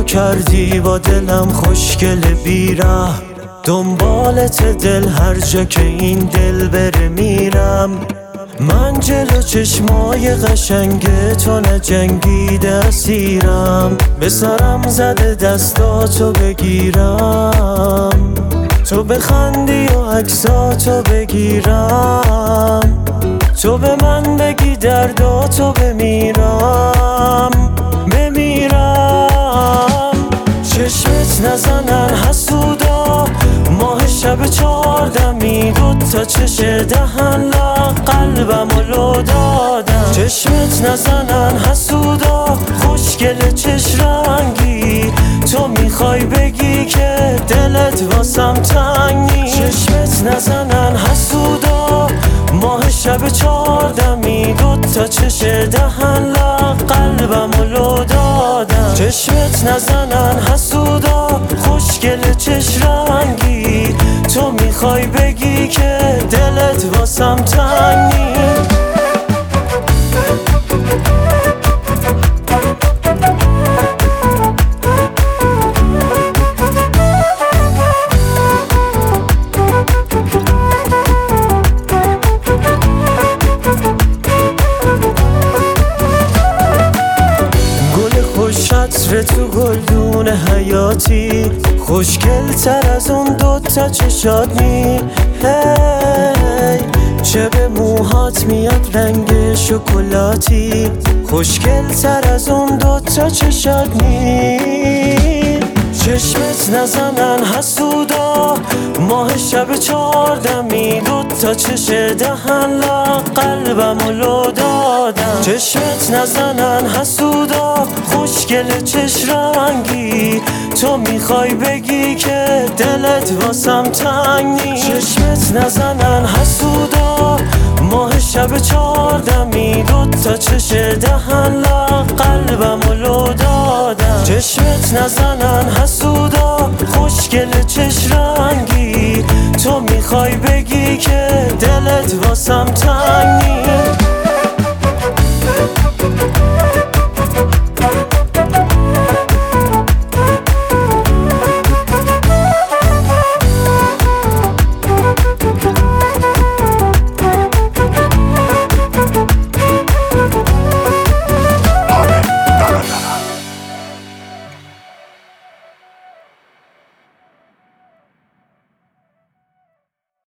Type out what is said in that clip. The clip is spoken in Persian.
کردی با دلم خوشگل بیره، دنبالت دل هر جا که این دل بره میرم. من جلو چشمای قشنگ تو نجنگیده اسیرم، به سرم زده دستاتو بگیرم، تو بخندی و عکساتو بگیرم، تو به من بگی درداتو بمیرم. چشمت نزنن حسودا، ماه شب 14 دوتا چش دهن لا قلبمو لو دادم. چشمت نزنن حسودا، خوشگل چش رنگی، تو میخوای بگی که دلت واسم تنگ نیست. چشمت نزنن حسودا، ماه شب 14 دوتا چش دهن لا قلبمو لو دادم. چشمت نزنن حسودا، خوشگل چش رنگی، تو میخوای بگی که دلت واسم تنگ نیست. عطر تو گلدون حیاتی، خوشگل تر از اون دوتا چشات نی. هی چه به موهات میاد رنگ شکلاتی، خوشگل تر از اون دوتا چشات نی. چشمت نزنن حسودا، ماه شب 14 دوتا چش دهن لا قلبمو لو دادم. چشمت نزنن حسودا، خوشگل چش رنگی، تو میخوای بگی که دلت واسم تنگ نیست. چشمت نزنن حسودا، ماه شب 14 دوتا چش دهن لا قلبمو لو دادم. چشمت نزنن حسودا، خوشگل چش رنگی،